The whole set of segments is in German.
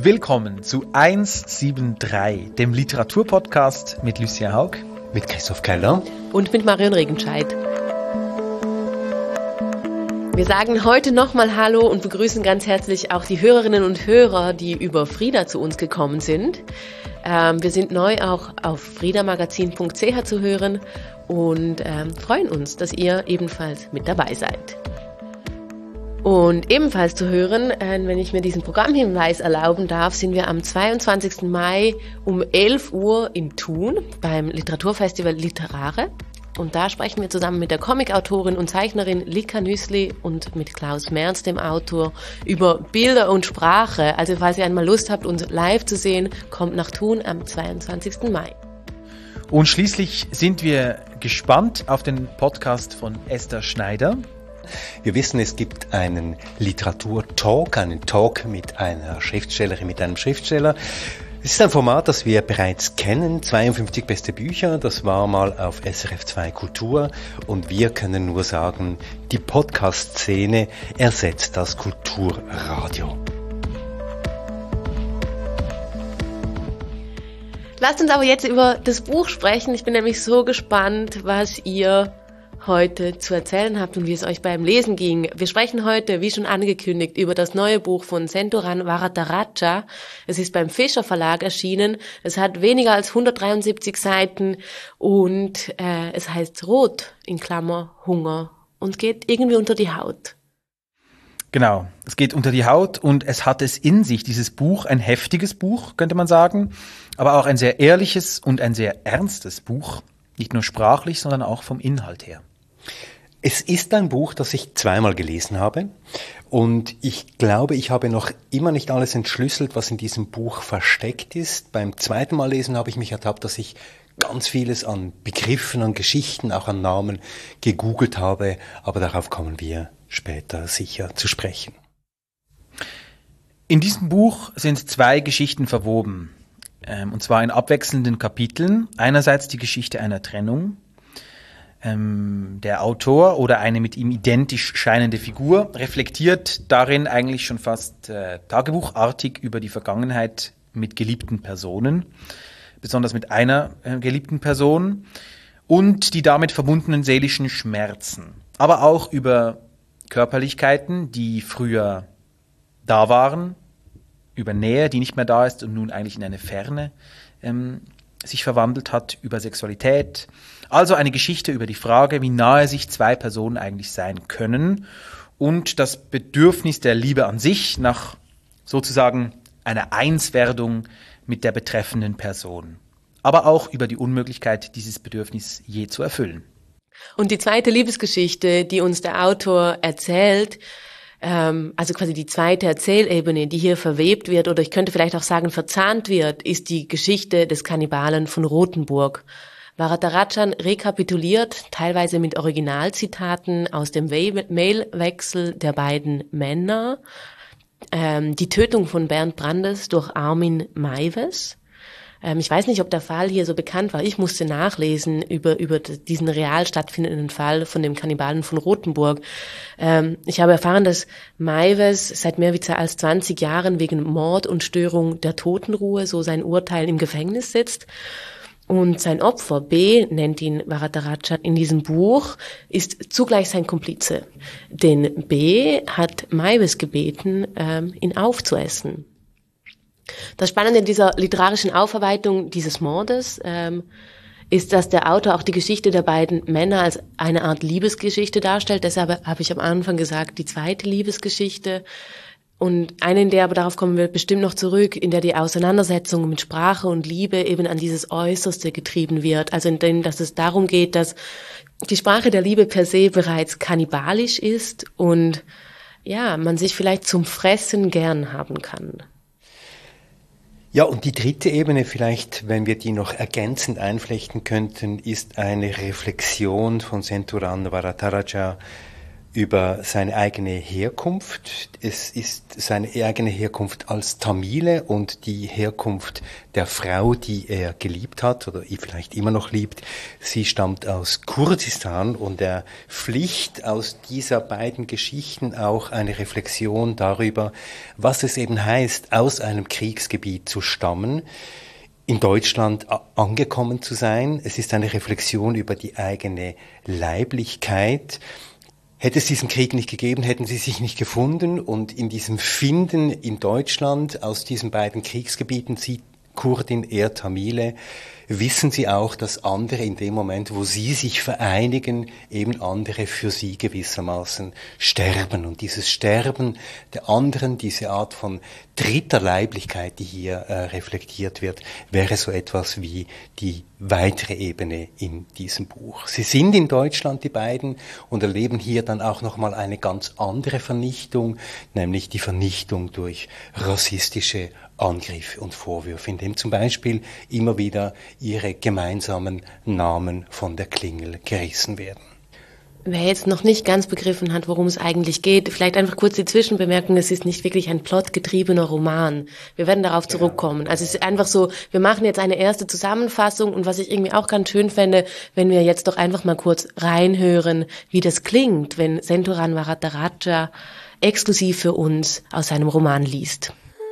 willkommen zu 173, dem Literaturpodcast mit Lucia Haug, mit Christoph Keller und mit Marion Regenscheid. Wir sagen heute nochmal Hallo und begrüßen ganz herzlich auch die Hörerinnen und Hörer, die über Frida zu uns gekommen sind. Wir sind neu auch auf fridamagazin.ch zu hören und freuen uns, dass ihr ebenfalls mit dabei seid. Und ebenfalls zu hören, wenn ich mir diesen Programmhinweis erlauben darf, sind wir am 22. Mai um 11 Uhr in Thun beim Literaturfestival Literare. Und da sprechen wir zusammen mit der Comicautorin und Zeichnerin Lika Nüssli und mit Klaus Merz, dem Autor, über Bilder und Sprache. Also falls ihr einmal Lust habt, uns live zu sehen, kommt nach Thun am 22. Mai. Und schließlich sind wir gespannt auf den Podcast von Esther Schneider. Wir wissen, es gibt einen Literaturtalk, einen Talk mit einer Schriftstellerin, mit einem Schriftsteller. Es ist ein Format, das wir bereits kennen, 52 beste Bücher, das war mal auf SRF 2 Kultur und wir können nur sagen, die Podcast-Szene ersetzt das Kulturradio. Lasst uns aber jetzt über das Buch sprechen. Ich bin nämlich so gespannt, was ihr heute zu erzählen habt und wie es euch beim Lesen ging. Wir sprechen heute, wie schon angekündigt, über das neue Buch von Senthorana Varadaraja. Es ist beim Fischer Verlag erschienen. Es hat weniger als 173 Seiten und es heißt Rot, in Klammer Hunger, und geht irgendwie unter die Haut. Genau, es geht unter die Haut und es hat es in sich, dieses Buch, ein heftiges Buch, könnte man sagen, aber auch ein sehr ehrliches und ein sehr ernstes Buch, nicht nur sprachlich, sondern auch vom Inhalt her. Es ist ein Buch, das ich zweimal gelesen habe und ich glaube, ich habe noch immer nicht alles entschlüsselt, was in diesem Buch versteckt ist. Beim zweiten Mal lesen habe ich mich ertappt, dass ich ganz vieles an Begriffen, an Geschichten, auch an Namen gegoogelt habe, aber darauf kommen wir später sicher zu sprechen. In diesem Buch sind zwei Geschichten verwoben, und zwar in abwechselnden Kapiteln. Einerseits die Geschichte einer Trennung. Der Autor oder eine mit ihm identisch scheinende Figur reflektiert darin eigentlich schon fast tagebuchartig über die Vergangenheit mit geliebten Personen, besonders mit einer geliebten Person und die damit verbundenen seelischen Schmerzen, aber auch über Körperlichkeiten, die früher da waren, über Nähe, die nicht mehr da ist und nun eigentlich in eine Ferne sich verwandelt hat, über Sexualität. Also eine Geschichte über die Frage, wie nahe sich zwei Personen eigentlich sein können und das Bedürfnis der Liebe an sich nach sozusagen einer Einswerdung mit der betreffenden Person. Aber auch über die Unmöglichkeit, dieses Bedürfnis je zu erfüllen. Und die zweite Liebesgeschichte, die uns der Autor erzählt, also quasi die zweite Erzählebene, die hier verwebt wird, oder ich könnte vielleicht auch sagen verzahnt wird, ist die Geschichte des Kannibalen von Rothenburg. Varadarajan rekapituliert, teilweise mit Originalzitaten aus dem Mailwechsel der beiden Männer, die Tötung von Bernd Brandes durch Armin Meiwes. Ich weiß nicht, ob der Fall hier so bekannt war. Ich musste nachlesen über diesen real stattfindenden Fall von dem Kannibalen von Rothenburg. Ich habe erfahren, dass Meiwes seit mehr als 20 Jahren wegen Mord und Störung der Totenruhe, so sein Urteil, im Gefängnis sitzt. Und sein Opfer, B, nennt ihn Varadarajan in diesem Buch, ist zugleich sein Komplize. Denn B hat Meiwes gebeten, ihn aufzuessen. Das Spannende in dieser literarischen Aufarbeitung dieses Mordes ist, dass der Autor auch die Geschichte der beiden Männer als eine Art Liebesgeschichte darstellt. Deshalb habe ich am Anfang gesagt, die zweite Liebesgeschichte. Und eine, in der, aber darauf kommen wir bestimmt noch zurück, in der die Auseinandersetzung mit Sprache und Liebe eben an dieses Äußerste getrieben wird. Also in dem, dass es darum geht, dass die Sprache der Liebe per se bereits kannibalisch ist und ja, man sich vielleicht zum Fressen gern haben kann. Ja, und die dritte Ebene vielleicht, wenn wir die noch ergänzend einflechten könnten, ist eine Reflexion von Senthorana Varadaraja über seine eigene Herkunft. Es ist seine eigene Herkunft als Tamile und die Herkunft der Frau, die er geliebt hat oder vielleicht immer noch liebt. Sie stammt aus Kurdistan und er pflicht aus dieser beiden Geschichten auch eine Reflexion darüber, was es eben heißt, aus einem Kriegsgebiet zu stammen, in Deutschland angekommen zu sein. Es ist eine Reflexion über die eigene Leiblichkeit. Hätte es diesen Krieg nicht gegeben, hätten sie sich nicht gefunden, und in diesem Finden in Deutschland aus diesen beiden Kriegsgebieten, sie Kurdin, er Tamile, wissen sie auch, dass andere in dem Moment, wo sie sich vereinigen, eben andere für sie gewissermaßen sterben. Und dieses Sterben der anderen, diese Art von dritter Leiblichkeit, die hier reflektiert wird, wäre so etwas wie die weitere Ebene in diesem Buch. Sie sind in Deutschland, die beiden, und erleben hier dann auch nochmal eine ganz andere Vernichtung, nämlich die Vernichtung durch rassistische Angriffe und Vorwürfe, indem zum Beispiel immer wieder ihre gemeinsamen Namen von der Klingel gerissen werden. Wer jetzt noch nicht ganz begriffen hat, worum es eigentlich geht, vielleicht einfach kurz die Zwischenbemerkung, es ist nicht wirklich ein plotgetriebener Roman. Wir werden darauf zurückkommen. Also es ist einfach so, wir machen jetzt eine erste Zusammenfassung, und was ich irgendwie auch ganz schön fände, wenn wir jetzt doch einfach mal kurz reinhören, wie das klingt, wenn Senthoran Varadaraja exklusiv für uns aus seinem Roman liest.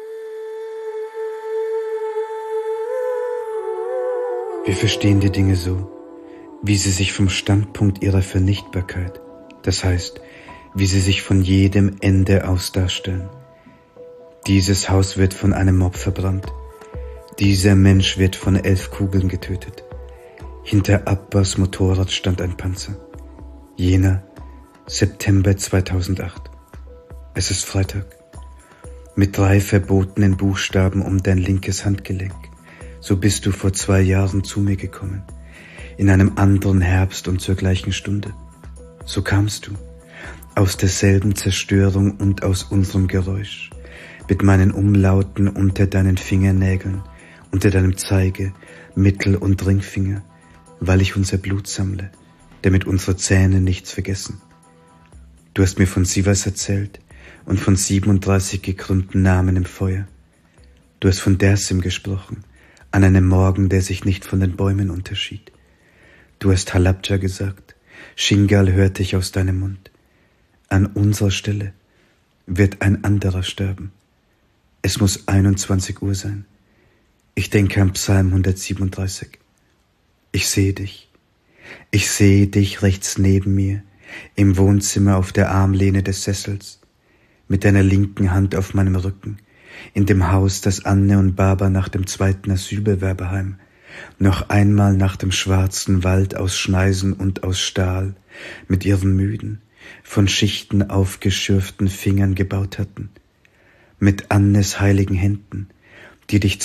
Wir verstehen die Dinge so, wie sie sich vom Standpunkt ihrer Vernichtbarkeit, das heißt, wie sie sich von jedem Ende aus darstellen. Dieses Haus wird von einem Mob verbrannt. Dieser Mensch wird von 11 Kugeln getötet. Hinter Abbas Motorrad stand ein Panzer. Jener September 2008. Es ist Freitag. Mit 3 verbotenen Buchstaben um dein linkes Handgelenk. So bist du vor 2 Jahren zu mir gekommen, in einem anderen Herbst und zur gleichen Stunde. So kamst du, aus derselben Zerstörung und aus unserem Geräusch, mit meinen Umlauten unter deinen Fingernägeln, unter deinem Zeige-, Mittel- und Ringfinger, weil ich unser Blut sammle, damit unsere Zähne nichts vergessen. Du hast mir von Sivas erzählt und von 37 gekrümmten Namen im Feuer. Du hast von Dersim gesprochen, an einem Morgen, der sich nicht von den Bäumen unterschied. Du hast Halabja gesagt, Shingal hörte ich aus deinem Mund. An unserer Stelle wird ein anderer sterben. Es muss 21 Uhr sein. Ich denke an Psalm 137. Ich sehe dich. Ich sehe dich rechts neben mir, im Wohnzimmer auf der Armlehne des Sessels, mit deiner linken Hand auf meinem Rücken, in dem Haus, das Anne und Baba nach dem 2. Asylbewerberheim, noch einmal nach dem schwarzen Wald aus Schneisen und aus Stahl, mit ihren müden, von Schichten aufgeschürften Fingern gebaut hatten, mit Annes heiligen Händen, die dich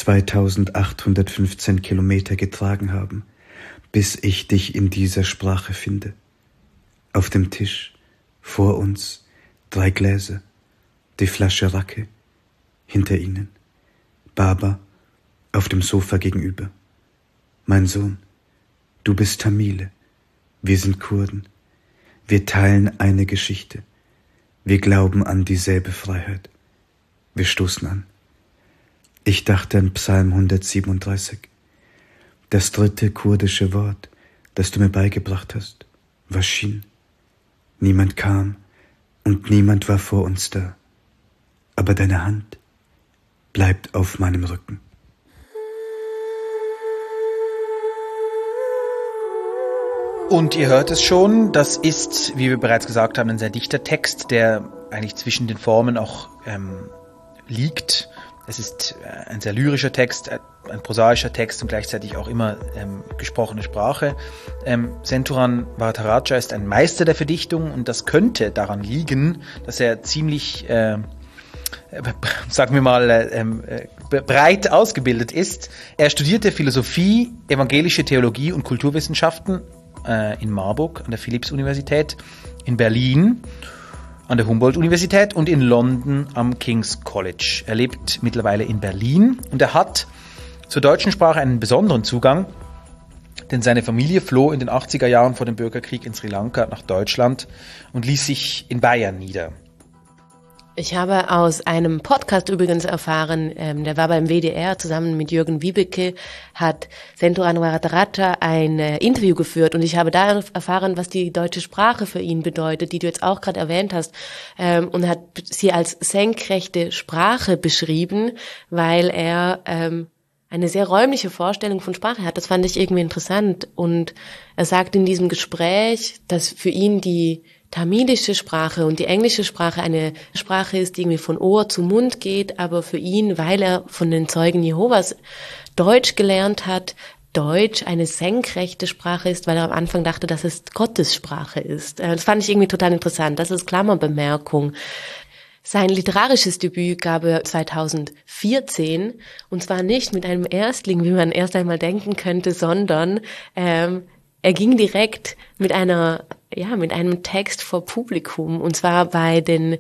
2815 Kilometer getragen haben, bis ich dich in dieser Sprache finde. Auf dem Tisch, vor uns, 3 Gläser, die Flasche Rake, hinter ihnen, Baba auf dem Sofa gegenüber. Mein Sohn, du bist Tamile, wir sind Kurden, wir teilen eine Geschichte, wir glauben an dieselbe Freiheit. Wir stoßen an. Ich dachte an Psalm 137. Das 3. kurdische Wort, das du mir beigebracht hast, war Shin. Niemand kam und niemand war vor uns da, aber deine Hand bleibt auf meinem Rücken. Und ihr hört es schon, das ist, wie wir bereits gesagt haben, ein sehr dichter Text, der eigentlich zwischen den Formen auch liegt. Es ist ein sehr lyrischer Text, ein prosaischer Text und gleichzeitig auch immer gesprochene Sprache. Senthoran Varadaraja ist ein Meister der Verdichtung, und das könnte daran liegen, dass er ziemlich sagen wir mal, breit ausgebildet ist. Er studierte Philosophie, evangelische Theologie und Kulturwissenschaften in Marburg an der Philipps-Universität, in Berlin an der Humboldt-Universität und in London am King's College. Er lebt mittlerweile in Berlin und er hat zur deutschen Sprache einen besonderen Zugang. Denn seine Familie floh in den 80er Jahren vor dem Bürgerkrieg in Sri Lanka nach Deutschland und ließ sich in Bayern nieder. Ich habe aus einem Podcast übrigens erfahren, der war beim WDR zusammen mit Jürgen Wiebeke, hat Senthoran Varadaraja ein Interview geführt und ich habe da erfahren, was die deutsche Sprache für ihn bedeutet, die du jetzt auch gerade erwähnt hast, und hat sie als senkrechte Sprache beschrieben, weil er eine sehr räumliche Vorstellung von Sprache hat. Das fand ich irgendwie interessant und er sagt in diesem Gespräch, dass für ihn die tamilische Sprache und die englische Sprache eine Sprache ist, die irgendwie von Ohr zu Mund geht, aber für ihn, weil er von den Zeugen Jehovas Deutsch gelernt hat, Deutsch eine senkrechte Sprache ist, weil er am Anfang dachte, dass es Gottes Sprache ist. Das fand ich irgendwie total interessant. Das ist Klammerbemerkung. Sein literarisches Debüt gab er 2014 und zwar nicht mit einem Erstling, wie man erst einmal denken könnte, sondern er ging direkt mit einem Text vor Publikum und zwar bei den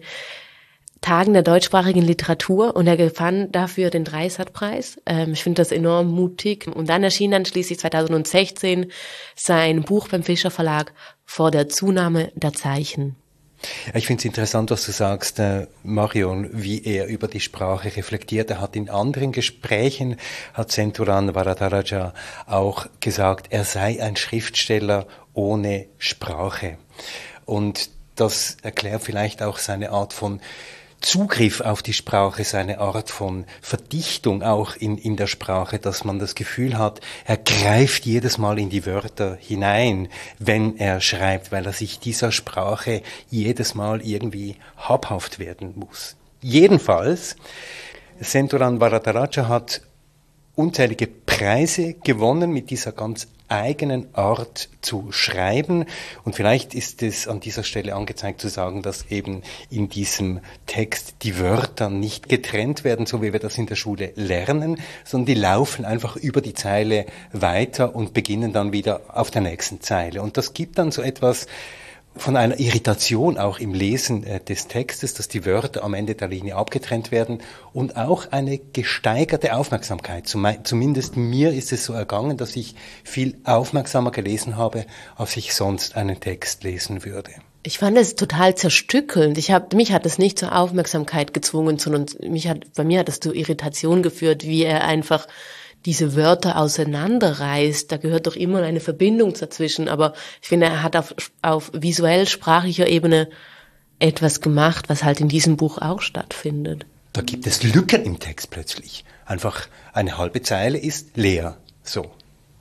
Tagen der deutschsprachigen Literatur und er gewann dafür den Dreisat-Preis. Ich finde das enorm mutig. Und dann erschien dann schließlich 2016 sein Buch beim Fischer Verlag Vor der Zunahme der Zeichen. Ich finde es interessant, was du sagst, Marion, wie er über die Sprache reflektiert. Er hat in anderen Gesprächen, hat Senthoran Varadaraja auch gesagt, er sei ein Schriftsteller ohne Sprache. Und das erklärt vielleicht auch seine Art von Zugriff auf die Sprache, seine Art von Verdichtung auch in der Sprache, dass man das Gefühl hat, er greift jedes Mal in die Wörter hinein, wenn er schreibt, weil er sich dieser Sprache jedes Mal irgendwie habhaft werden muss. Jedenfalls, Senthoran Varadaraja hat unzählige Preise gewonnen mit dieser ganz eigenen Art zu schreiben. Und vielleicht ist es an dieser Stelle angezeigt zu sagen, dass eben in diesem Text die Wörter nicht getrennt werden, so wie wir das in der Schule lernen, sondern die laufen einfach über die Zeile weiter und beginnen dann wieder auf der nächsten Zeile. Und das gibt dann so etwas von einer Irritation auch im Lesen des Textes, dass die Wörter am Ende der Linie abgetrennt werden und auch eine gesteigerte Aufmerksamkeit. Zumindest mir ist es so ergangen, dass ich viel aufmerksamer gelesen habe, als ich sonst einen Text lesen würde. Ich fand es total zerstückelnd. Mich hat es nicht zur Aufmerksamkeit gezwungen, sondern bei mir hat es zu Irritation geführt, wie er einfach diese Wörter auseinanderreißt. Da gehört doch immer eine Verbindung dazwischen. Aber ich finde, er hat auf visuell-sprachlicher Ebene etwas gemacht, was halt in diesem Buch auch stattfindet. Da gibt es Lücken im Text plötzlich. Einfach eine halbe Zeile ist leer. So.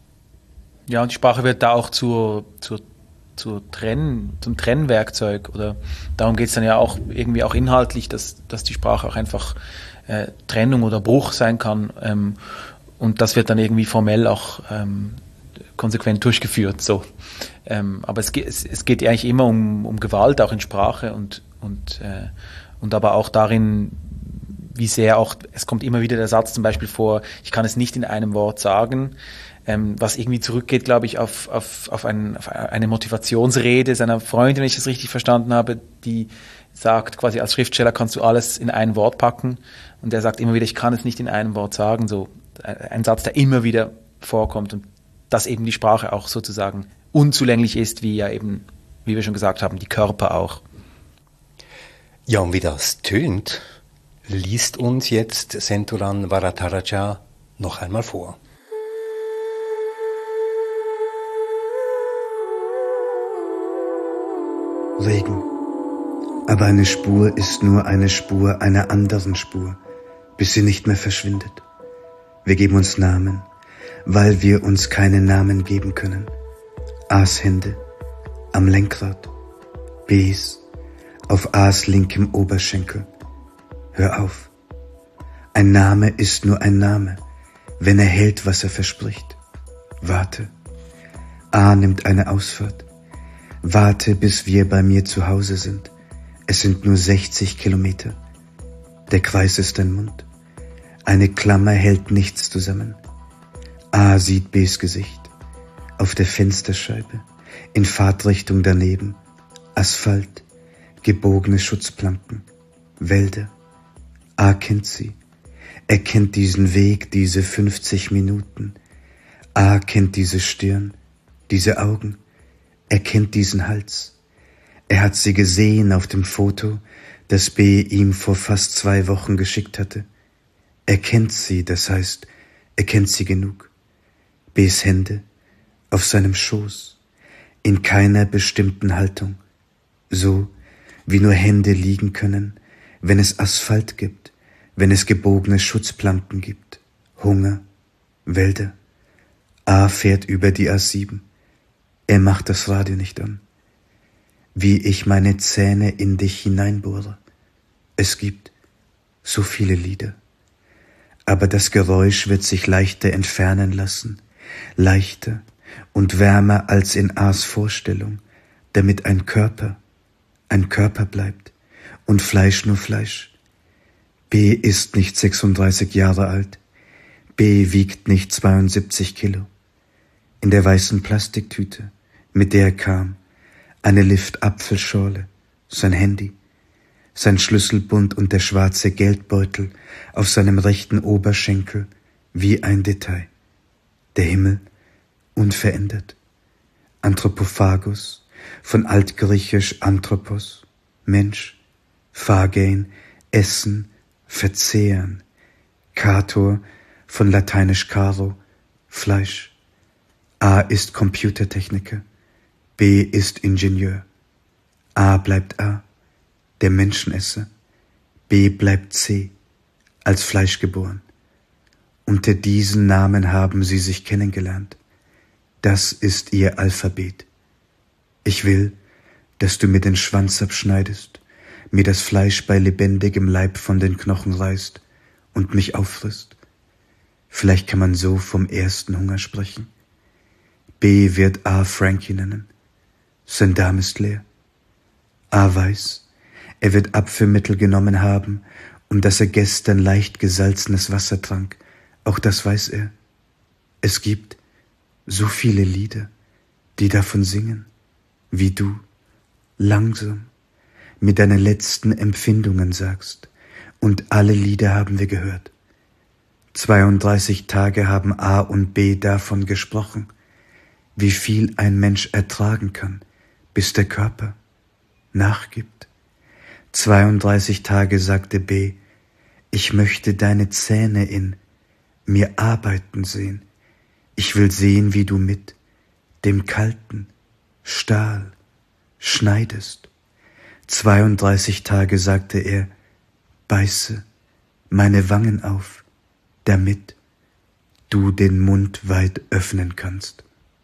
Ja, und die Sprache wird da auch zum Trennwerkzeug. Oder darum geht es dann ja auch irgendwie auch inhaltlich, dass die Sprache auch einfach Trennung oder Bruch sein kann. Und das wird dann irgendwie formell auch konsequent durchgeführt. So. Aber es geht eigentlich immer um Gewalt, auch in Sprache und aber auch darin, wie sehr auch, es kommt immer wieder der Satz zum Beispiel vor, ich kann es nicht in einem Wort sagen, was irgendwie zurückgeht, glaube ich, auf eine Motivationsrede seiner Freundin, wenn ich das richtig verstanden habe, die sagt, quasi als Schriftsteller kannst du alles in ein Wort packen. Und er sagt immer wieder, ich kann es nicht in einem Wort sagen, so ein Satz, der immer wieder vorkommt und dass eben die Sprache auch sozusagen unzulänglich ist, wie ja eben, wie wir schon gesagt haben, die Körper auch. Ja, und wie das tönt, liest uns jetzt Senthoran Varadaraja noch einmal vor. Regen. Aber eine Spur ist nur eine Spur einer anderen Spur, bis sie nicht mehr verschwindet. Wir geben uns Namen, weil wir uns keine Namen geben können. A's Hände am Lenkrad, B's auf A's linkem Oberschenkel. Hör auf. Ein Name ist nur ein Name, wenn er hält, was er verspricht. Warte. A nimmt eine Ausfahrt. Warte, bis wir bei mir zu Hause sind. Es sind nur 60 Kilometer. Der Kreis ist ein Mund. Eine Klammer hält nichts zusammen. A sieht B's Gesicht. Auf der Fensterscheibe. In Fahrtrichtung daneben. Asphalt. Gebogene Schutzplanken. Wälder. A kennt sie. Er kennt diesen Weg, diese 50 Minuten. A kennt diese Stirn, diese Augen, er kennt diesen Hals. Er hat sie gesehen auf dem Foto, das B ihm vor fast 2 Wochen geschickt hatte. Er kennt sie, das heißt, er kennt sie genug. B's Hände auf seinem Schoß, in keiner bestimmten Haltung, so wie nur Hände liegen können, wenn es Asphalt gibt, wenn es gebogene Schutzplanken gibt, Hunger, Wälder. A fährt über die A7. Er macht das Radio nicht an. Wie ich meine Zähne in dich hineinbohre. Es gibt so viele Lieder. Aber das Geräusch wird sich leichter entfernen lassen, leichter und wärmer als in A's Vorstellung, damit ein Körper bleibt und Fleisch nur Fleisch. B ist nicht 36 Jahre alt. B wiegt nicht 72 Kilo. In der weißen Plastiktüte, mit der er kam, eine Lift-Apfelschorle, sein Handy, sein Schlüsselbund und der schwarze Geldbeutel auf seinem rechten Oberschenkel wie ein Detail. Der Himmel unverändert. Anthropophagus, von altgriechisch Anthropos, Mensch, Phagein, Essen, Verzehren, Kator, von lateinisch caro, Fleisch. A ist Computertechniker, B ist Ingenieur. A bleibt A, der Menschenesser. B bleibt C, als Fleisch geboren. Unter diesen Namen haben sie sich kennengelernt. Das ist ihr Alphabet. Ich will, dass du mir den Schwanz abschneidest, mir das Fleisch bei lebendigem Leib von den Knochen reißt und mich auffrisst. Vielleicht kann man so vom ersten Hunger sprechen. B wird A Frankie nennen. Sein Darm ist leer. A weiß, er wird Abführmittel genommen haben und dass er gestern leicht gesalzenes Wasser trank. Auch das weiß er. Es gibt so viele Lieder, die davon singen, wie du, langsam, mit deinen letzten Empfindungen sagst. Und alle Lieder haben wir gehört. 32 Tage haben A und B davon gesprochen, wie viel ein Mensch ertragen kann, bis der Körper nachgibt. 32 Tage sagte B, ich möchte deine Zähne in mir arbeiten sehen. Ich will sehen, wie du mit dem kalten Stahl schneidest. 32 Tage sagte er, beiße meine Wangen auf, damit du den Mund weit öffnen kannst.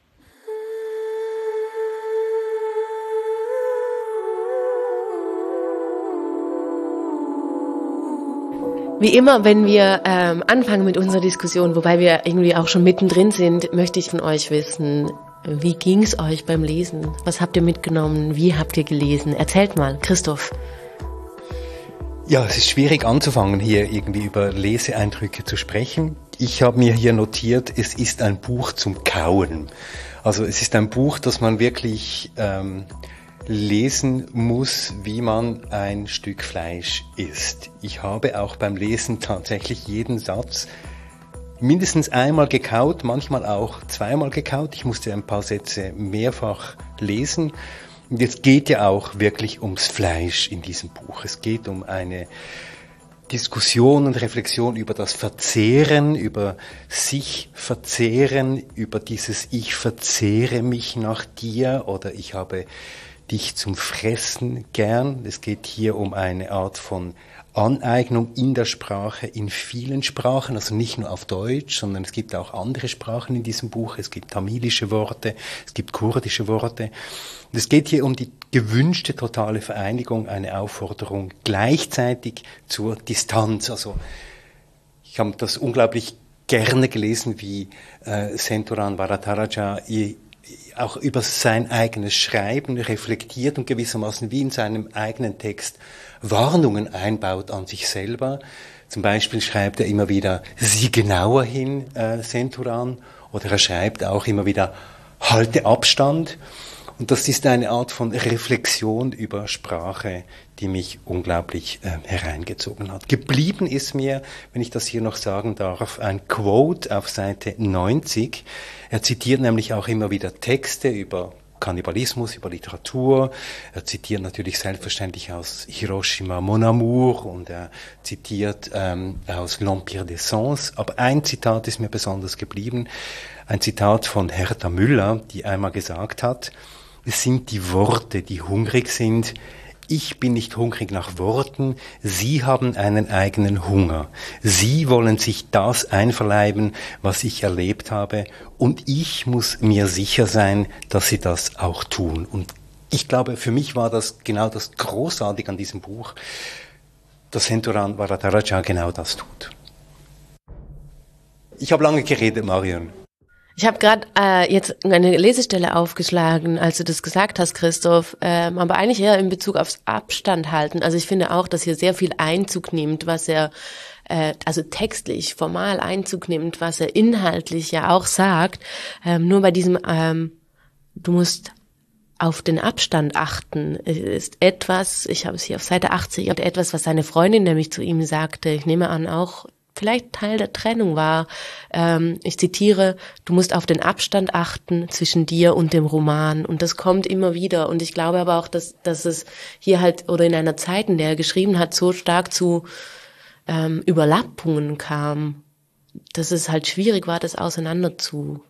Wie immer, wenn wir anfangen mit unserer Diskussion, wobei wir irgendwie auch schon mittendrin sind, möchte ich von euch wissen, wie ging's euch beim Lesen? Was habt ihr mitgenommen? Wie habt ihr gelesen? Erzählt mal, Christoph. Ja, es ist schwierig anzufangen, hier irgendwie über Leseeindrücke zu sprechen. Ich habe mir hier notiert, es ist ein Buch zum Kauen. Also es ist ein Buch, das man wirklich lesen muss, wie man ein Stück Fleisch isst. Ich habe auch beim Lesen tatsächlich jeden Satz mindestens einmal gekaut, manchmal auch zweimal gekaut. Ich musste ein paar Sätze mehrfach lesen. Und es geht ja auch wirklich ums Fleisch in diesem Buch. Es geht um eine Diskussion und Reflexion über das Verzehren, über sich verzehren, über dieses Ich verzehre mich nach dir oder ich habe dich zum Fressen gern. Es geht hier um eine Art von Aneignung in der Sprache, in vielen Sprachen, also nicht nur auf Deutsch, sondern es gibt auch andere Sprachen in diesem Buch. Es gibt tamilische Worte, es gibt kurdische Worte. Und es geht hier um die gewünschte totale Vereinigung, eine Aufforderung gleichzeitig zur Distanz. Also ich habe das unglaublich gerne gelesen, wie Senturan Varadaraja auch über sein eigenes Schreiben reflektiert und gewissermaßen wie in seinem eigenen Text Warnungen einbaut an sich selber. Zum Beispiel schreibt er immer wieder, sieh genauer hin, Senturan, oder er schreibt auch immer wieder, halte Abstand. Und das ist eine Art von Reflexion über Sprache, die mich unglaublich hereingezogen hat. Geblieben ist mir, wenn ich das hier noch sagen darf, ein Quote auf Seite 90. Er zitiert nämlich auch immer wieder Texte über Kannibalismus, über Literatur. Er zitiert natürlich selbstverständlich aus Hiroshima Mon Amour und er zitiert aus L'Empire des Sens. Aber ein Zitat ist mir besonders geblieben. Ein Zitat von Hertha Müller, die einmal gesagt hat, es sind die Worte, die hungrig sind. Ich bin nicht hungrig nach Worten, Sie haben einen eigenen Hunger. Sie wollen sich das einverleiben, was ich erlebt habe, und ich muss mir sicher sein, dass Sie das auch tun. Und ich glaube, für mich war das genau das Großartige an diesem Buch, dass Senthoran Varadaraja genau das tut. Ich habe lange geredet, Marion. Ich habe gerade jetzt eine Lesestelle aufgeschlagen, als du das gesagt hast, Christoph, aber eigentlich eher in Bezug aufs Abstand halten. Also ich finde auch, dass hier sehr viel Einzug nimmt, was er, also textlich, formal Einzug nimmt, was er inhaltlich ja auch sagt. Nur bei diesem, du musst auf den Abstand achten, ist etwas, ich habe es hier auf Seite 80, und etwas, was seine Freundin nämlich zu ihm sagte, ich nehme an auch, vielleicht Teil der Trennung war, ich zitiere, du musst auf den Abstand achten zwischen dir und dem Roman. Und das kommt immer wieder. Und ich glaube aber auch, dass es hier halt, oder in einer Zeit, in der er geschrieben hat, so stark zu Überlappungen kam, dass es halt schwierig war, das auseinander zu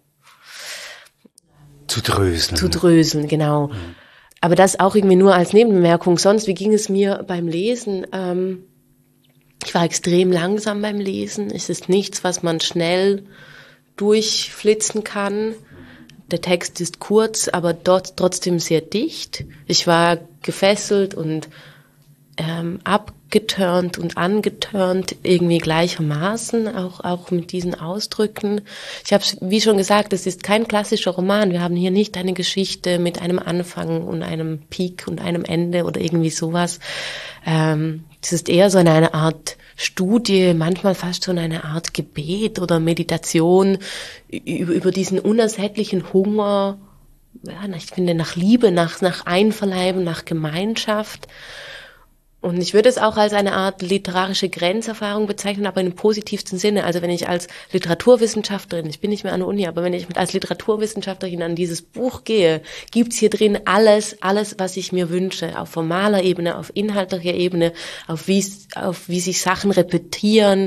dröseln. Zu dröseln, genau. Mhm. Aber das auch irgendwie nur als Nebenbemerkung. Sonst, wie ging es mir beim Lesen? Ich war extrem langsam beim Lesen. Es ist nichts, was man schnell durchflitzen kann. Der Text ist kurz, aber dort trotzdem sehr dicht. Ich war gefesselt und abgeturnt und angeturnt irgendwie gleichermaßen, auch mit diesen Ausdrücken. Ich habe, wie schon gesagt, es ist kein klassischer Roman. Wir haben hier nicht eine Geschichte mit einem Anfang und einem Peak und einem Ende oder irgendwie sowas. Es ist eher so eine Art Studie, manchmal fast schon eine Art Gebet oder Meditation über diesen unersättlichen Hunger, ja, ich finde, nach Liebe, nach Einverleiben, nach Gemeinschaft. Und ich würde es auch als eine Art literarische Grenzerfahrung bezeichnen, aber im positivsten Sinne. Also wenn ich als Literaturwissenschaftlerin, ich bin nicht mehr an der Uni, aber wenn ich als Literaturwissenschaftlerin an dieses Buch gehe, gibt's hier drin alles, was ich mir wünsche, auf formaler Ebene, auf inhaltlicher Ebene, auf wie sich Sachen repetieren.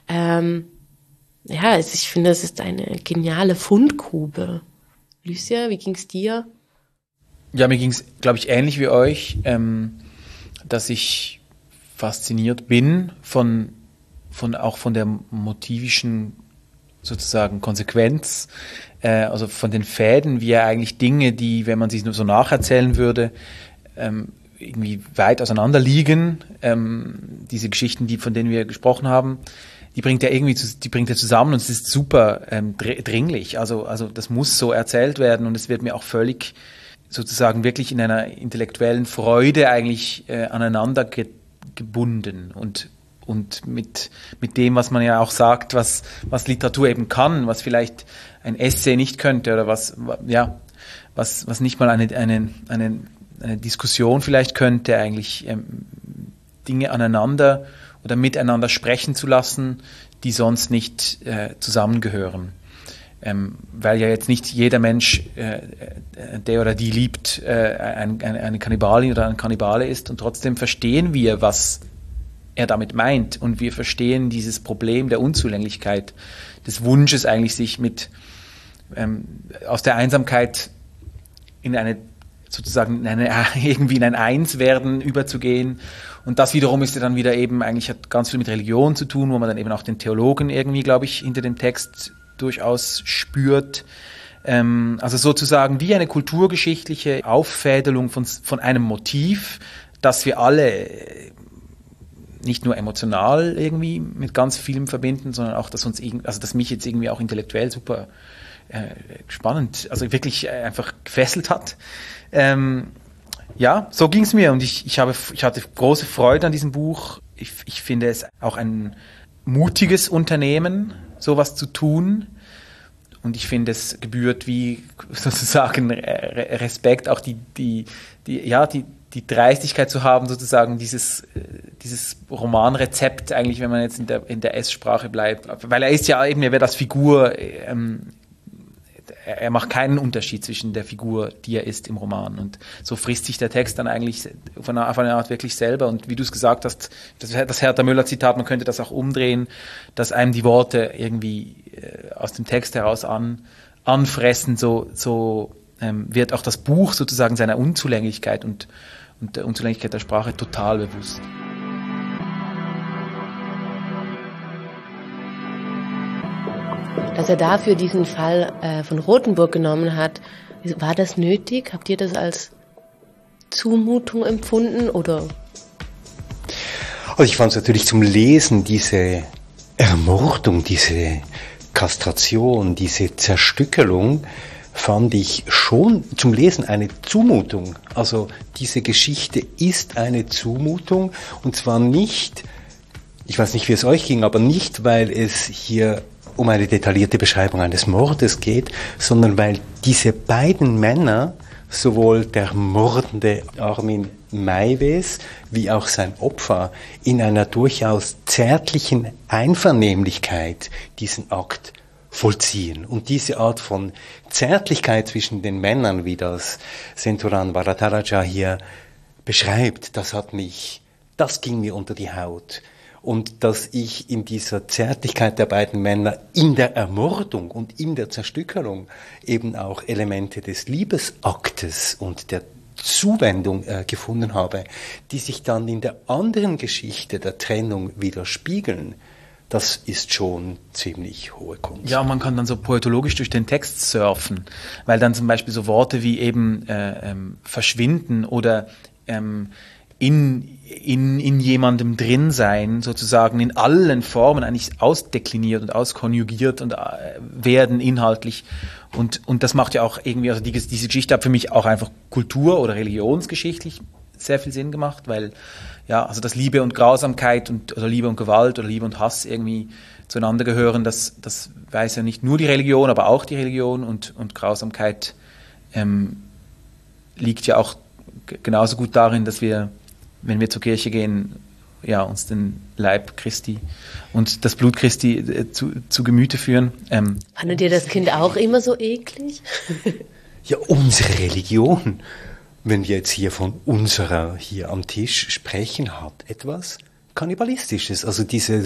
Ich finde, es ist eine geniale Fundgrube. Lucia, wie ging's dir? Ja, mir ging's, glaube ich, ähnlich wie euch. Dass ich fasziniert bin von der motivischen sozusagen Konsequenz, also von den Fäden, wie er eigentlich Dinge, die, wenn man sie nur so nacherzählen würde, irgendwie weit auseinander liegen, diese Geschichten, von denen wir gesprochen haben, die bringt er zusammen und es ist super dringlich. Also das muss so erzählt werden und es wird mir auch völlig sozusagen wirklich in einer intellektuellen Freude eigentlich aneinander gebunden und mit dem, was man ja auch sagt, was Literatur eben kann, was vielleicht ein Essay nicht könnte oder was nicht mal eine Diskussion vielleicht könnte, eigentlich Dinge aneinander oder miteinander sprechen zu lassen, die sonst nicht zusammengehören. Weil ja jetzt nicht jeder Mensch, der oder die liebt, eine Kannibalin oder ein Kannibale ist, und trotzdem verstehen wir, was er damit meint, und wir verstehen dieses Problem der Unzulänglichkeit, des Wunsches eigentlich, sich aus der Einsamkeit in irgendwie in ein Einswerden überzugehen. Und das wiederum ist ja dann wieder eben, eigentlich hat ganz viel mit Religion zu tun, wo man dann eben auch den Theologen irgendwie, glaube ich, hinter dem Text durchaus spürt. Also sozusagen wie eine kulturgeschichtliche Auffädelung von einem Motiv, das wir alle nicht nur emotional irgendwie mit ganz vielem verbinden, sondern auch, dass mich jetzt irgendwie auch intellektuell super spannend, also wirklich einfach gefesselt hat. So ging es mir, und ich hatte große Freude an diesem Buch. Ich finde es auch ein mutiges Unternehmen, sowas zu tun. ich finde, es gebührt wie sozusagen Respekt, auch die Dreistigkeit zu haben, sozusagen dieses Romanrezept eigentlich, wenn man jetzt in der S-Sprache bleibt. Weil er ist ja eben, er wird als Figur, er macht keinen Unterschied zwischen der Figur, die er ist im Roman. Und so frisst sich der Text dann eigentlich auf eine Art wirklich selber. Und wie du es gesagt hast, das Hertha Müller-Zitat, man könnte das auch umdrehen, dass einem die Worte irgendwie aus dem Text heraus anfressen, so wird auch das Buch sozusagen seiner Unzulänglichkeit und der Unzulänglichkeit der Sprache total bewusst. Dass er dafür diesen Fall von Rothenburg genommen hat, war das nötig? Habt ihr das als Zumutung empfunden, oder? Also ich fand es natürlich zum Lesen diese Ermordung, diese Kastration, diese Zerstückelung, fand ich schon zum Lesen eine Zumutung. Also diese Geschichte ist eine Zumutung, und zwar nicht, ich weiß nicht, wie es euch ging, aber nicht, weil es hier um eine detaillierte Beschreibung eines Mordes geht, sondern weil diese beiden Männer, sowohl der mordende Armin Meiwes wie auch sein Opfer, in einer durchaus zärtlichen Einvernehmlichkeit diesen Akt vollziehen. Und diese Art von Zärtlichkeit zwischen den Männern, wie das Senthuran Varadaraja hier beschreibt, das ging mir unter die Haut. Und dass ich in dieser Zärtlichkeit der beiden Männer, in der Ermordung und in der Zerstückelung eben auch Elemente des Liebesaktes und der Zuwendung gefunden habe, die sich dann in der anderen Geschichte der Trennung widerspiegeln, das ist schon ziemlich hohe Kunst. Ja, man kann dann so poetologisch durch den Text surfen, weil dann zum Beispiel so Worte wie eben verschwinden oder in jemandem drin sein, sozusagen in allen Formen eigentlich ausdekliniert und auskonjugiert und werden inhaltlich. Und das macht ja auch irgendwie, also diese Geschichte hat für mich auch einfach kultur- oder religionsgeschichtlich sehr viel Sinn gemacht, weil ja, also dass Liebe und Grausamkeit oder Liebe und Gewalt oder Liebe und Hass irgendwie zueinander gehören, das weiß ja nicht nur die Religion, aber auch die Religion, und Grausamkeit liegt ja auch genauso gut darin, dass wir, wenn wir zur Kirche gehen, ja, uns den Leib Christi und das Blut Christi zu Gemüte führen. Fandet ihr das Kind auch immer so eklig? Ja, unsere Religion, wenn wir jetzt hier von unserer hier am Tisch sprechen, hat etwas Kannibalistisches. Also diese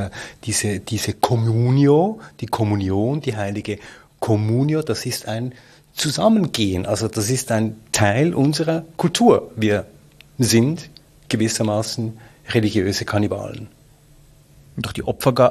Communio, die Kommunion, die heilige Communio, das ist ein Zusammengehen. Also das ist ein Teil unserer Kultur. Wir sind gewissermaßen religiöse Kannibalen. Und doch die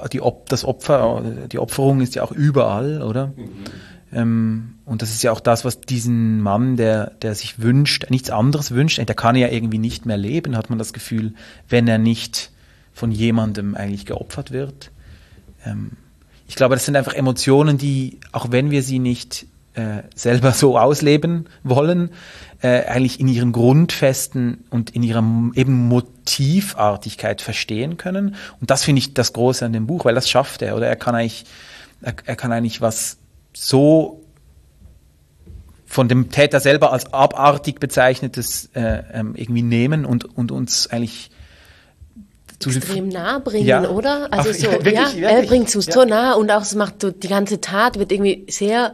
Opferung ist ja auch überall, oder? Mhm. Und das ist ja auch das, was diesen Mann, der sich wünscht, nichts anderes wünscht, der kann ja irgendwie nicht mehr leben, hat man das Gefühl, wenn er nicht von jemandem eigentlich geopfert wird. Ich glaube, das sind einfach Emotionen, die, auch wenn wir sie nicht selber so ausleben wollen, eigentlich in ihren Grundfesten und in ihrer eben Motivartigkeit verstehen können. Und das finde ich das Große an dem Buch, weil das schafft er, oder? Er kann eigentlich was so von dem Täter selber als abartig bezeichnetes irgendwie nehmen und uns eigentlich extrem nah bringen, ja. oder? Also Ach, so, wirklich, ja, wirklich? er bringt es so nah, und auch es macht so, die ganze Tat wird irgendwie sehr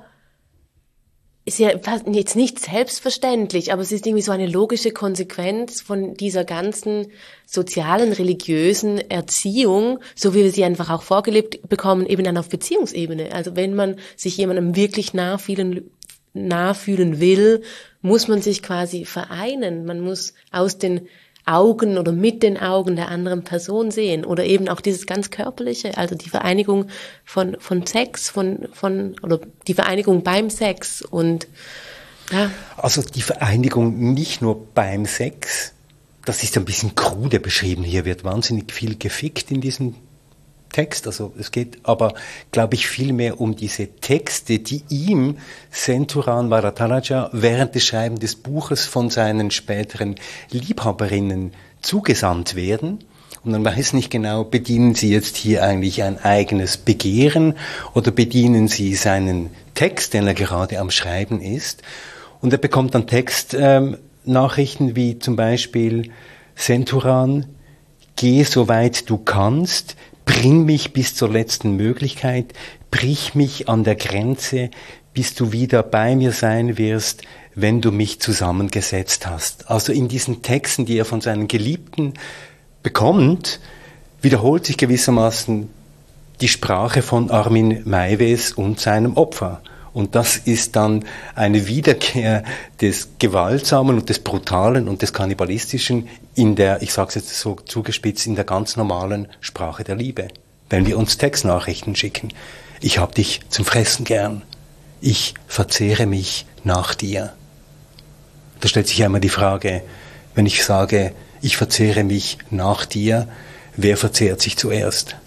jetzt nicht selbstverständlich, aber es ist irgendwie so eine logische Konsequenz von dieser ganzen sozialen, religiösen Erziehung, so wie wir sie einfach auch vorgelebt bekommen, eben dann auf Beziehungsebene. Also wenn man sich jemandem wirklich nah fühlen will, muss man sich quasi vereinen. Man muss aus den Augen oder mit den Augen der anderen Person sehen, oder eben auch dieses ganz Körperliche, also die Vereinigung von Sex, oder die Vereinigung beim Sex, und ja. Also die Vereinigung nicht nur beim Sex, das ist ein bisschen krude beschrieben. Hier wird wahnsinnig viel gefickt in diesem Text. Also es geht aber, glaube ich, viel mehr um diese Texte, die ihm Senthuran Varadaraja während des Schreibens des Buches von seinen späteren Liebhaberinnen zugesandt werden. Und man weiß nicht genau, bedienen Sie jetzt hier eigentlich ein eigenes Begehren oder bedienen Sie seinen Text, den er gerade am Schreiben ist. Und er bekommt dann Textnachrichten wie zum Beispiel: Senturan, geh so weit du kannst, bring mich bis zur letzten Möglichkeit, brich mich an der Grenze, bis du wieder bei mir sein wirst, wenn du mich zusammengesetzt hast. Also in diesen Texten, die er von seinen Geliebten bekommt, wiederholt sich gewissermaßen die Sprache von Armin Meiwes und seinem Opfer. Und das ist dann eine Wiederkehr des Gewaltsamen und des Brutalen und des Kannibalistischen in der, ich sage es jetzt so zugespitzt, in der ganz normalen Sprache der Liebe. Wenn wir uns Textnachrichten schicken: Ich hab dich zum Fressen gern, ich verzehre mich nach dir. Da stellt sich ja immer die Frage, wenn ich sage, ich verzehre mich nach dir, wer verzehrt sich zuerst?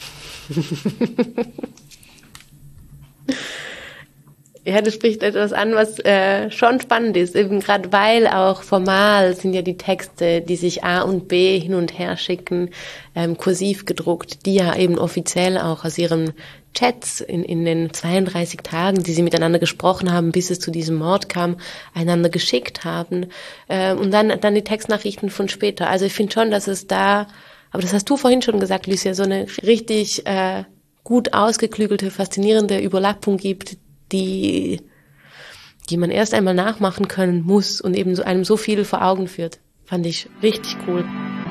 Ja, das spricht etwas an, was schon spannend ist, eben gerade weil auch formal sind ja die Texte, die sich A und B hin und her schicken, kursiv gedruckt, die ja eben offiziell auch aus ihren Chats in den 32 Tagen, die sie miteinander gesprochen haben, bis es zu diesem Mord kam, einander geschickt haben, und dann die Textnachrichten von später. Also ich finde schon, dass es da, aber das hast du vorhin schon gesagt, Lucia, so eine richtig gut ausgeklügelte, faszinierende Überlappung gibt, die man erst einmal nachmachen können muss und eben so einem so viel vor Augen führt. Fand ich richtig cool.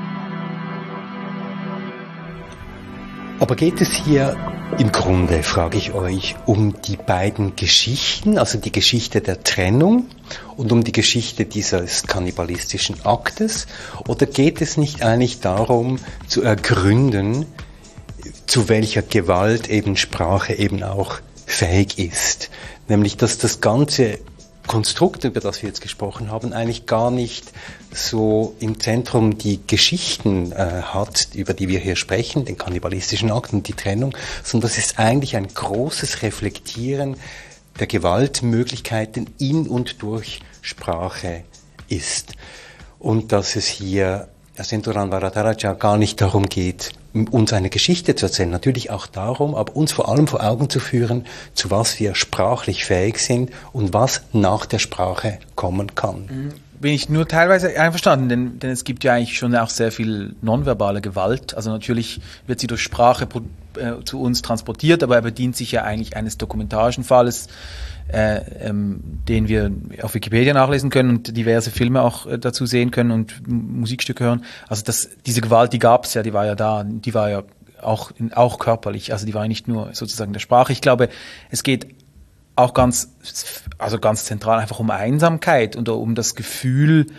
Aber geht es hier im Grunde, frage ich euch, um die beiden Geschichten, also die Geschichte der Trennung und um die Geschichte dieses kannibalistischen Aktes? Oder geht es nicht eigentlich darum, zu ergründen, zu welcher Gewalt eben Sprache eben auch fähig ist? Nämlich, dass das ganze Konstrukt, über das wir jetzt gesprochen haben, eigentlich gar nicht so im Zentrum die Geschichten hat, über die wir hier sprechen, den kannibalistischen Akt und die Trennung, sondern das ist eigentlich ein großes Reflektieren der Gewaltmöglichkeiten in und durch Sprache ist. Und dass es hier Senturan Varadaraja gar nicht darum geht, uns eine Geschichte zu erzählen, natürlich auch darum, aber uns vor allem vor Augen zu führen, zu was wir sprachlich fähig sind und was nach der Sprache kommen kann. Bin ich nur teilweise einverstanden, denn es gibt ja eigentlich schon auch sehr viel nonverbale Gewalt. Also natürlich wird sie durch Sprache zu uns transportiert, aber er bedient sich ja eigentlich eines dokumentarischen Falles, den wir auf Wikipedia nachlesen können und diverse Filme auch dazu sehen können und Musikstücke hören. Also diese Gewalt, die gab es ja, die war ja da, die war ja auch körperlich, also die war nicht nur sozusagen der Sprache. Ich glaube, es geht auch ganz zentral einfach um Einsamkeit und um das Gefühl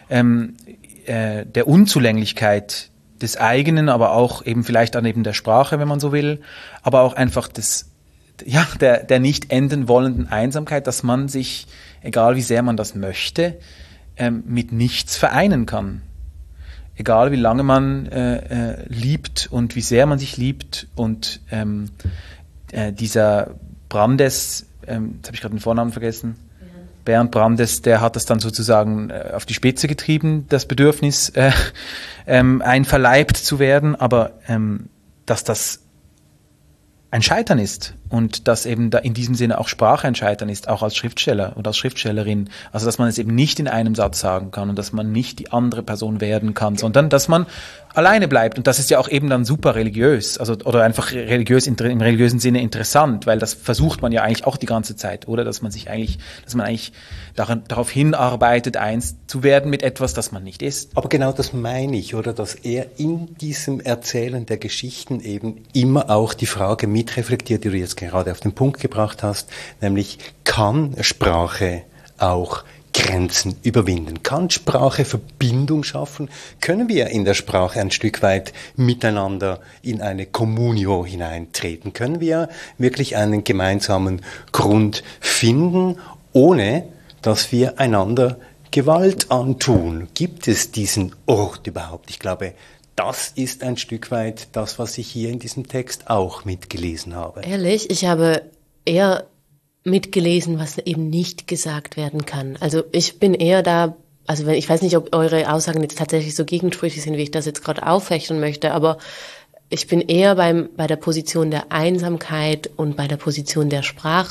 der Unzulänglichkeit des eigenen, aber auch eben vielleicht dann eben der Sprache, wenn man so will, aber auch einfach der nicht enden wollenden Einsamkeit, dass man sich, egal wie sehr man das möchte, mit nichts vereinen kann. Egal wie lange man liebt und wie sehr man sich liebt und dieser Brandes, jetzt habe ich gerade den Vornamen vergessen, Bernd Brandes, der hat das dann sozusagen auf die Spitze getrieben, das Bedürfnis, einverleibt zu werden, aber dass das ein Scheitern ist und dass eben da in diesem Sinne auch Sprache ein Scheitern ist, auch als Schriftsteller oder als Schriftstellerin. Also dass man es eben nicht in einem Satz sagen kann und dass man nicht die andere Person werden kann, sondern dass man alleine bleibt. Und das ist ja auch eben dann super religiös, also oder einfach religiös im religiösen Sinne interessant, weil das versucht man ja eigentlich auch die ganze Zeit, oder? Dass man eigentlich darauf hinarbeitet, eins zu werden mit etwas, das man nicht ist. Aber genau das meine ich, oder? Dass er in diesem Erzählen der Geschichten eben immer auch die Frage mitreflektiert, die du jetzt gerade auf den Punkt gebracht hast, nämlich kann Sprache auch Grenzen überwinden? Kann Sprache Verbindung schaffen? Können wir in der Sprache ein Stück weit miteinander in eine Communio hineintreten? Können wir wirklich einen gemeinsamen Grund finden, ohne dass wir einander Gewalt antun? Gibt es diesen Ort überhaupt? Ich glaube, das ist ein Stück weit das, was ich hier in diesem Text auch mitgelesen habe. Ehrlich, ich habe eher mitgelesen, was eben nicht gesagt werden kann. Also ich bin eher da also ich weiß nicht, ob eure Aussagen jetzt tatsächlich so gegensprüchlich sind, wie ich das jetzt gerade auffechten möchte, aber ich bin eher bei der Position der Einsamkeit und bei der Position der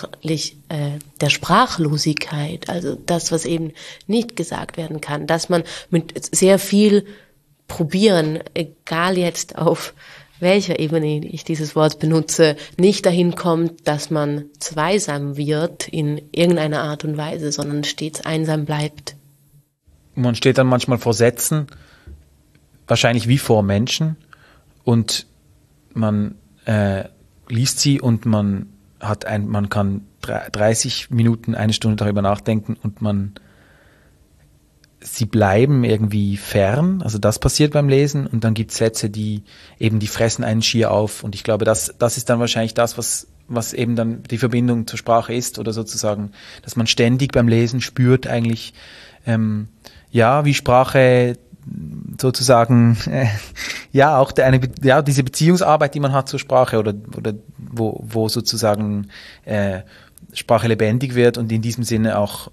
Sprachlosigkeit, also das, was eben nicht gesagt werden kann, dass man mit sehr viel Probieren, egal jetzt auf welcher Ebene ich dieses Wort benutze, nicht dahin kommt, dass man zweisam wird in irgendeiner Art und Weise, sondern stets einsam bleibt. Man steht dann manchmal vor Sätzen, wahrscheinlich wie vor Menschen, und man liest sie und man kann 30 Minuten, eine Stunde darüber nachdenken und sie bleiben irgendwie fern, also das passiert beim Lesen, und dann gibt es Sätze, die fressen einen schier auf, und ich glaube, das ist dann wahrscheinlich das, was eben dann die Verbindung zur Sprache ist, oder sozusagen, dass man ständig beim Lesen spürt eigentlich, wie Sprache sozusagen, auch diese Beziehungsarbeit, die man hat zur Sprache, oder wo sozusagen Sprache lebendig wird und in diesem Sinne auch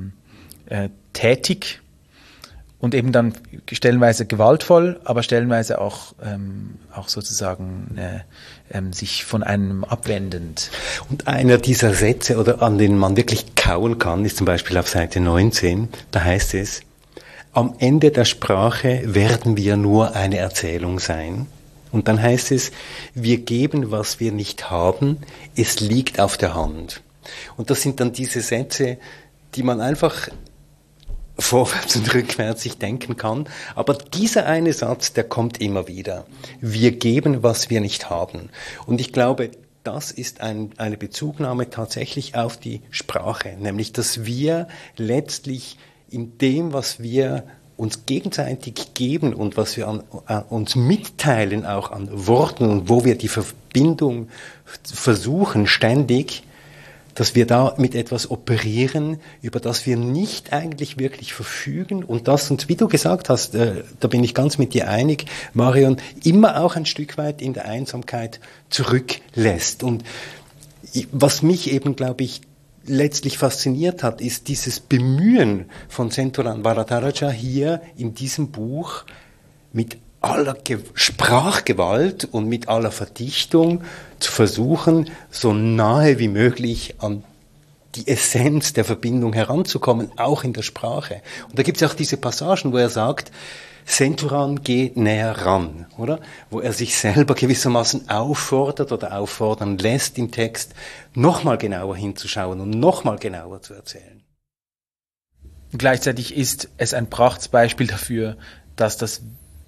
tätig. Und eben dann stellenweise gewaltvoll, aber stellenweise auch sozusagen sich von einem abwendend. Und einer dieser Sätze, oder an denen man wirklich kauen kann, ist zum Beispiel auf Seite 19. Da heißt es: Am Ende der Sprache werden wir nur eine Erzählung sein. Und dann heißt es: Wir geben, was wir nicht haben. Es liegt auf der Hand. Und das sind dann diese Sätze, die man einfach vorwärts und rückwärts sich denken kann. Aber dieser eine Satz, der kommt immer wieder. Wir geben, was wir nicht haben. Und ich glaube, das ist eine Bezugnahme tatsächlich auf die Sprache. Nämlich, dass wir letztlich in dem, was wir uns gegenseitig geben und was wir uns mitteilen, auch an Worten, und wo wir die Verbindung versuchen ständig, dass wir da mit etwas operieren, über das wir nicht eigentlich wirklich verfügen, und das uns, wie du gesagt hast, da bin ich ganz mit dir einig, Marion, immer auch ein Stück weit in der Einsamkeit zurücklässt. Und was mich eben, glaube ich, letztlich fasziniert hat, ist dieses Bemühen von Senthorana Varadaraja hier in diesem Buch mit aller Sprachgewalt und mit aller Verdichtung zu versuchen, so nahe wie möglich an die Essenz der Verbindung heranzukommen, auch in der Sprache. Und da gibt es auch diese Passagen, wo er sagt, Senthoran, geh näher ran, oder? Wo er sich selber gewissermaßen auffordert oder auffordern lässt im Text, nochmal genauer hinzuschauen und nochmal genauer zu erzählen. Gleichzeitig ist es ein Prachtbeispiel dafür, dass das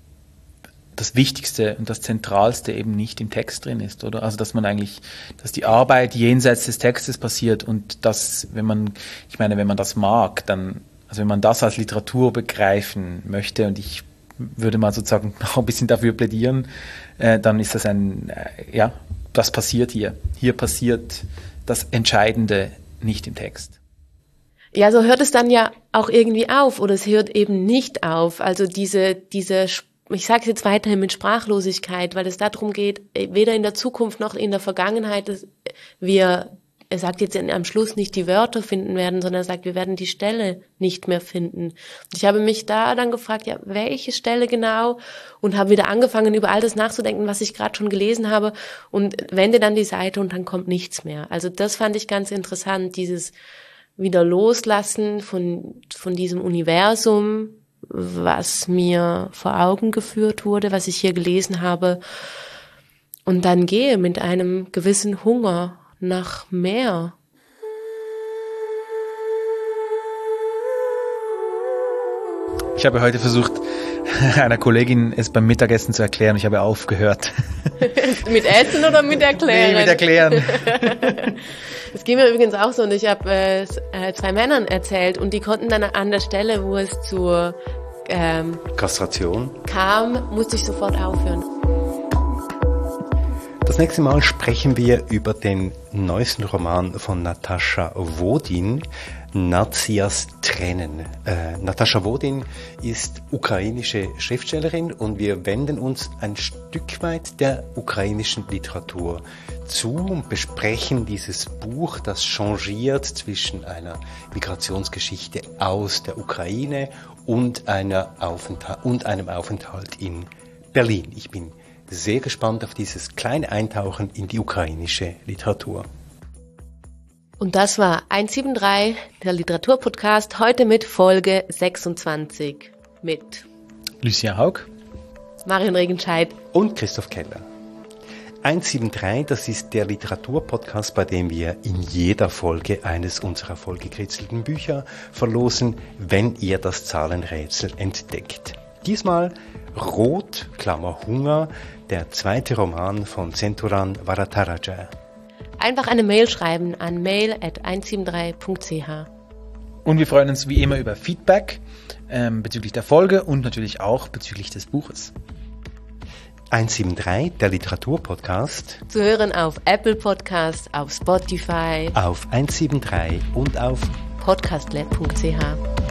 Wichtigste und das Zentralste eben nicht im Text drin ist, oder? Also, dass die Arbeit jenseits des Textes passiert, und dass, wenn man das mag, dann, also wenn man das als Literatur begreifen möchte, und ich würde mal sozusagen auch ein bisschen dafür plädieren, dann ist das das passiert hier. Hier passiert das Entscheidende nicht im Text. Ja, so hört es dann ja auch irgendwie auf, oder es hört eben nicht auf. Also diese ich sage es jetzt weiterhin mit Sprachlosigkeit, weil es darum geht, weder in der Zukunft noch in der Vergangenheit, dass er sagt jetzt am Schluss nicht die Wörter finden werden, sondern er sagt, wir werden die Stelle nicht mehr finden. Und ich habe mich da dann gefragt, ja, welche Stelle genau? Und habe wieder angefangen, über all das nachzudenken, was ich gerade schon gelesen habe, und wende dann die Seite und dann kommt nichts mehr. Also das fand ich ganz interessant, dieses wieder Loslassen von diesem Universum, was mir vor Augen geführt wurde, was ich hier gelesen habe, und dann gehe mit einem gewissen Hunger nach mehr. Ich habe heute versucht, einer Kollegin es beim Mittagessen zu erklären. Ich habe aufgehört. Mit Essen oder mit Erklären? Nee, mit Erklären. Das ging mir übrigens auch so, und ich habe 2 Männern erzählt, und die konnten dann an der Stelle, wo es zur Kastration kam, musste ich sofort aufhören. Das nächste Mal sprechen wir über den neuesten Roman von Natascha Wodin, Nadzias Tränen. Natascha Wodin ist ukrainische Schriftstellerin, und wir wenden uns ein Stück weit der ukrainischen Literatur zu und besprechen dieses Buch, das changiert zwischen einer Migrationsgeschichte aus der Ukraine und einem Aufenthalt in Berlin. Ich bin sehr gespannt auf dieses kleine Eintauchen in die ukrainische Literatur. Und das war 173, der Literaturpodcast, heute mit Folge 26 mit Lucia Haug, Marion Regenscheid und Christoph Keller. 173, das ist der Literaturpodcast, bei dem wir in jeder Folge eines unserer vollgekritzelten Bücher verlosen, wenn ihr das Zahlenrätsel entdeckt. Diesmal Rot, Klammer Hunger, der zweite Roman von Centuran Varadaraja. Einfach eine Mail schreiben an mail@173.ch. Und wir freuen uns wie immer über Feedback bezüglich der Folge und natürlich auch bezüglich des Buches. 173, der Literaturpodcast. Zu hören auf Apple Podcasts, auf Spotify, auf 173 und auf podcastlab.ch.